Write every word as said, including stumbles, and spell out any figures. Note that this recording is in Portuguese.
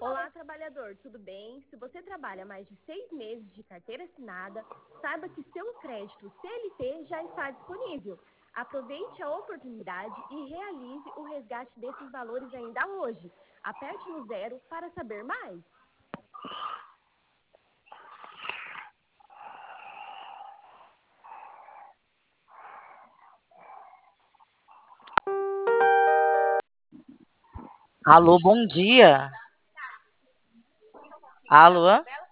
Olá, trabalhador, tudo bem? Se você trabalha mais de seis meses de carteira assinada, saiba que seu crédito C L T já está disponível. Aproveite a oportunidade e realize o resgate desses valores ainda hoje. Aperte no zero para saber mais. Alô, bom dia. Alô?